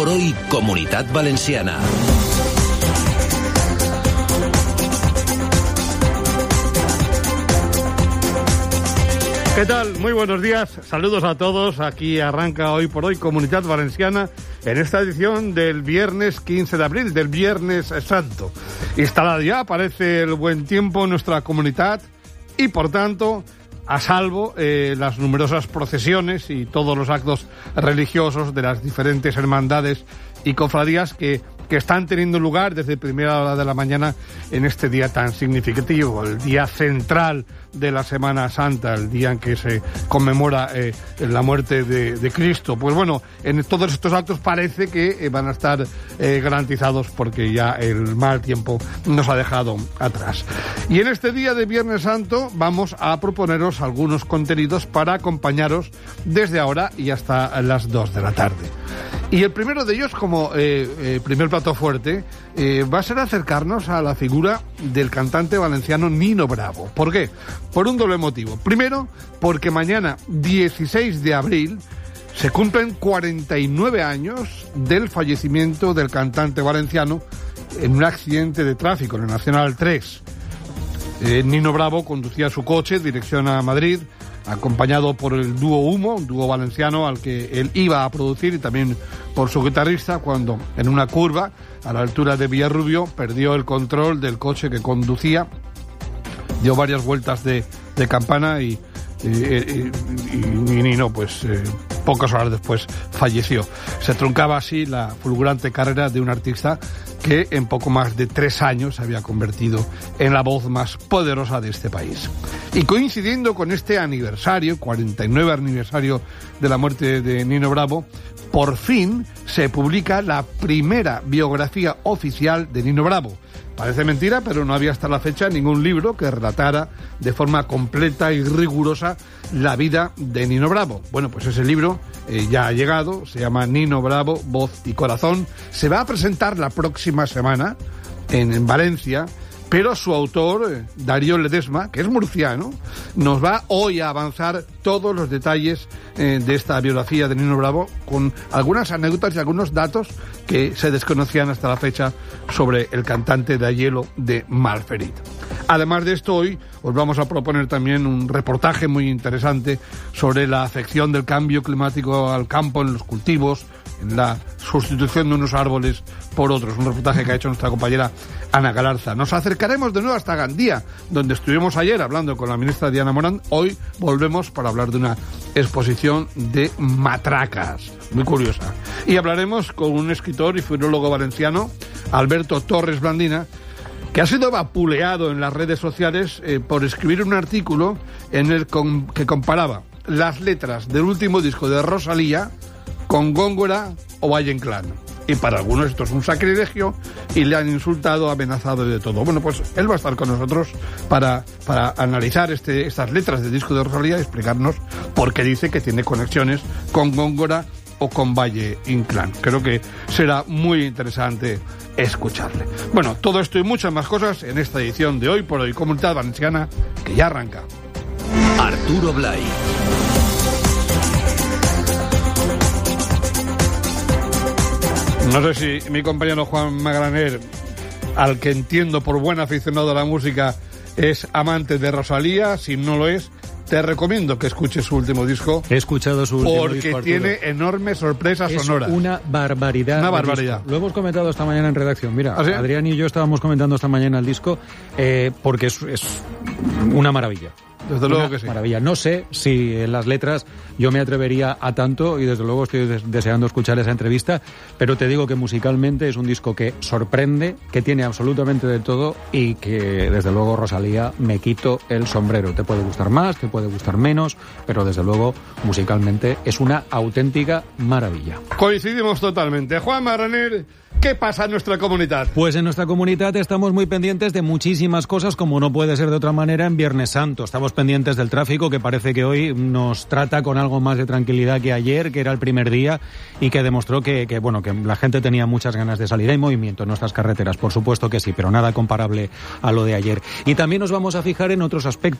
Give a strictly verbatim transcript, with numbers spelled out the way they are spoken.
hoy, Comunitat Valenciana. ¿Qué tal? Muy buenos días, saludos a todos. Aquí arranca Hoy por Hoy Comunitat Valenciana en esta edición del viernes quince de abril, del Viernes Santo. Instalado ya, parece el buen tiempo en nuestra comunidad y por tanto a salvo eh, las numerosas procesiones y todos los actos religiosos de las diferentes hermandades y cofradías que, que están teniendo lugar desde primera hora de la mañana en este día tan significativo, el día central de la Semana Santa, el día en que se conmemora eh, la muerte de, de Cristo. Pues bueno, en todos estos actos parece que eh, van a estar eh, garantizados porque ya el mal tiempo nos ha dejado atrás. Y en este día de Viernes Santo vamos a proponeros algunos contenidos para acompañaros desde ahora y hasta las dos de la tarde. Y el primero de ellos, como eh, eh, primer plato fuerte, eh, va a ser acercarnos a la figura del cantante valenciano Nino Bravo. ¿Por qué? Por un doble motivo. Primero, porque mañana, dieciséis de abril, se cumplen cuarenta y nueve años del fallecimiento del cantante valenciano en un accidente de tráfico en el Nacional tres. Eh, Nino Bravo conducía su coche en dirección a Madrid, acompañado por el dúo Humo, un dúo valenciano al que él iba a producir, y también por su guitarrista, cuando en una curva a la altura de Villarrubio perdió el control del coche que conducía, dio varias vueltas de, de campana y, y, y, y, y Nino, pues eh, pocas horas después falleció. Se truncaba así la fulgurante carrera de un artista que en poco más de tres años se había convertido en la voz más poderosa de este país. Y coincidiendo con este aniversario, cuarenta y nueve aniversario de la muerte de Nino Bravo, por fin se publica la primera biografía oficial de Nino Bravo. Parece mentira, pero no había hasta la fecha ningún libro que relatara de forma completa y rigurosa la vida de Nino Bravo. Bueno, pues ese libro eh, ya ha llegado, se llama Nino Bravo, Voz y Corazón. Se va a presentar la próxima semana en, en Valencia, pero su autor, eh, Darío Ledesma, que es murciano, nos va hoy a avanzar todos los detalles eh, de esta biografía de Nino Bravo, con algunas anécdotas y algunos datos que se desconocían hasta la fecha sobre el cantante de Aielo de Malferit. Además de esto, hoy os vamos a proponer también un reportaje muy interesante sobre la afección del cambio climático al campo, en los cultivos, en la sustitución de unos árboles por otros. Un reportaje que ha hecho nuestra compañera Ana Galarza. Nos acercaremos de nuevo hasta Gandía, donde estuvimos ayer hablando con la ministra Diana Morán. Hoy volvemos para hablar de una exposición de matracas, muy curiosa. Y hablaremos con un escritor y filólogo valenciano, Alberto Torres Blandina, que ha sido vapuleado en las redes sociales eh, por escribir un artículo en el con, que comparaba las letras del último disco de Rosalía con Góngora o Valle Inclán. Y para algunos esto es un sacrilegio y le han insultado, amenazado y de todo. Bueno, pues él va a estar con nosotros para, para analizar este, estas letras del disco de Rosalía y explicarnos por qué dice que tiene conexiones con Góngora o con Valle Inclán. Creo que será muy interesante escucharle. Bueno, todo esto y muchas más cosas en esta edición de Hoy por Hoy Comunitat Valenciana, que ya arranca. Arturo Blay. No sé si mi compañero Juan Magraner, al que entiendo por buen aficionado a la música, es amante de Rosalía. Si no lo es, te recomiendo que escuches su último disco. He escuchado su último porque disco, Porque tiene enormes sorpresas es sonoras. Es una barbaridad. Una barbaridad. Lo hemos comentado esta mañana en redacción. Mira, ¿Ah, sí? Adrián y yo estábamos comentando esta mañana el disco eh, porque es, es una maravilla. Desde luego Una que sí. Maravilla. No sé si en las letras yo me atrevería a tanto y desde luego estoy des- deseando escuchar esa entrevista, pero te digo que musicalmente es un disco que sorprende, que tiene absolutamente de todo y que desde luego Rosalía me quito el sombrero. Te puede gustar más, te puede gustar menos, pero desde luego musicalmente es una auténtica maravilla. Coincidimos totalmente. Juan Magraner, ¿qué pasa en nuestra comunidad? Pues en nuestra comunidad estamos muy pendientes de muchísimas cosas, como no puede ser de otra manera en Viernes Santo. Estamos pendientes del tráfico, que parece que hoy nos trata con algo más de tranquilidad que ayer, que era el primer día, y que demostró que, que, bueno, que la gente tenía muchas ganas de salir. Hay movimiento en nuestras carreteras, por supuesto que sí, pero nada comparable a lo de ayer. Y también nos vamos a fijar en otros aspectos.